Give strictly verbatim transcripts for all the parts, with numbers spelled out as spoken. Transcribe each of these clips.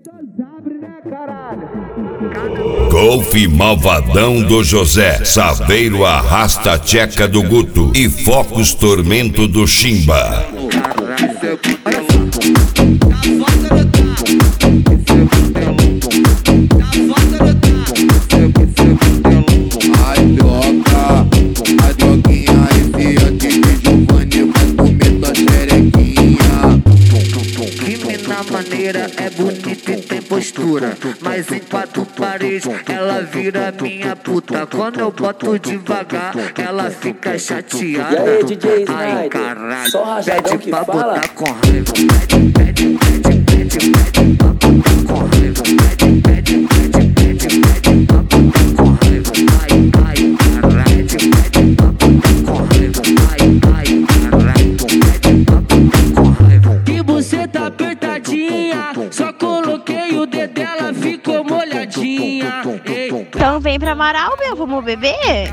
Golfe Malvadão do José, Saveiro Arrasta a Tcheca do Guto e Focus Tormento do Chimba. Maneira, é bonita e tem postura, mas em quatro paredes ela vira minha puta. Quando eu boto devagar, ela fica chateada. E aí, D J Ai, caralho, pede que pra fala? botar com raiva. Pede, pede, pede, pede, pede pra botar com raiva. Pede, pede, pede, pede, pede pra botar com raiva. Ai, ai, caralho, pede, pede pra botar com raiva. Ai, ai, caralho, pede pra botar com raiva. Que buceta apertadinha, só coloquei o dedo dela, ficou molhadinha. Ei, Então vem pra Amaral, meu, vamos beber?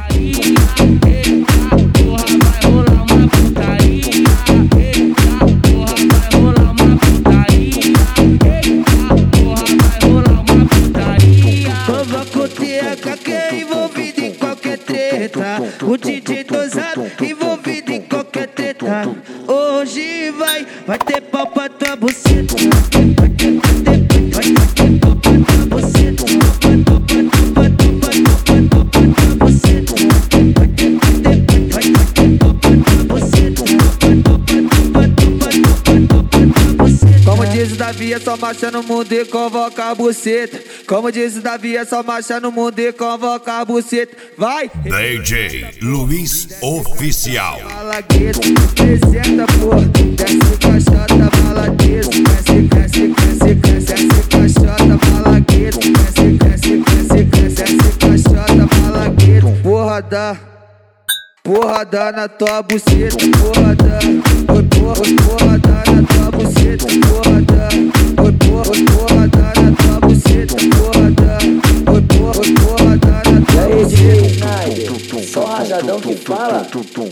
eita, porra, vai rolar uma putaria. Eita, porra, vai rolar uma putaria. Eita, porra, vai rolar uma putaria. Nova coteca que é envolvido em qualquer treta. O D J dosado envolvido em qualquer treta. Hoje vai, vai ter pau pra tua buceta. Vai ter, vai ter, vai ter pau pra tua buceta. Topa, topa, topa, topa, topa, topa tua buceta. Vai ter, vai ter, vai ter pau pra tua buceta. Topa, topa, topa, topa, topa, topa tua buceta. Como diz o Davi, é só marcha no mundo e convoca a buceta. Como diz o Davi, é só marcha no mundo e convoca a buceta. Vai! D J Luiz Oficial. Malagueta, apresenta, pô. Desce caixota, malagueta. Desce, desce, desce, desce, desce caixota, malagueta. Desce, desce, desce, desce, desce caixota, malagueta. Porra da, porra da na tua buceta. Porra da, oi, porra, oi, porra da na tua buceta. Porra da, oi, porra, oi, porra da na tua buceta. Porra da, oi, porra, oi, porra da na E tua aí, D J buceta. Snyder, só rajadão que fala?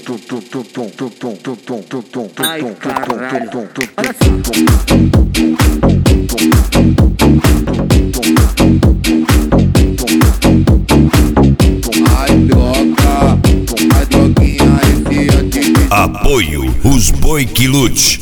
Ai, caralho. Olha só. Apoio Os Boi que Lute.